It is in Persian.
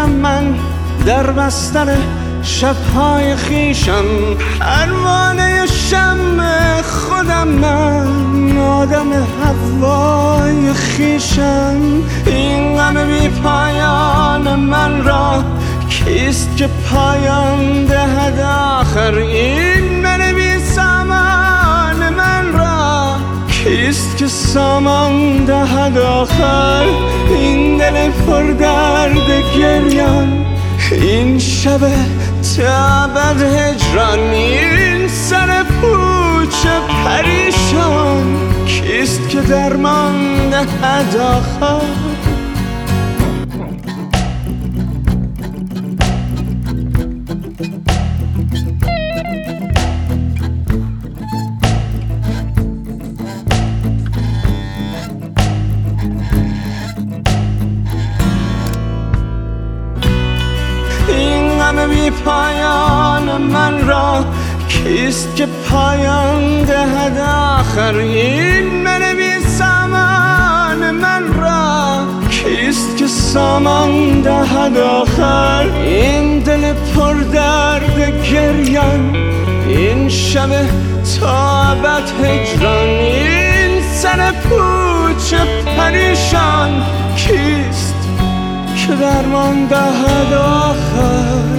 میمونم من در بستر شبهای خیشم، پروانه شمع خودم، من آدم هوای خیشم. این غم بی پایان من را کیست که پایان دهد آخر؟ این من بی سامان من را کیست که سامان دهد آخر؟ این دل پر درد گریان، این شب تا ابد هجران، این سر پوچ پریشان، کیست که درمان دهد آخر؟ بی پایان من را کیست که پایان دهد آخر؟ این من بی سامان من را کیست که سامان دهد آخر؟ این دل پر درد گریان، این شب تا ابد هجران، این سر پوچ پریشان، کیست که درمان دهد آخر؟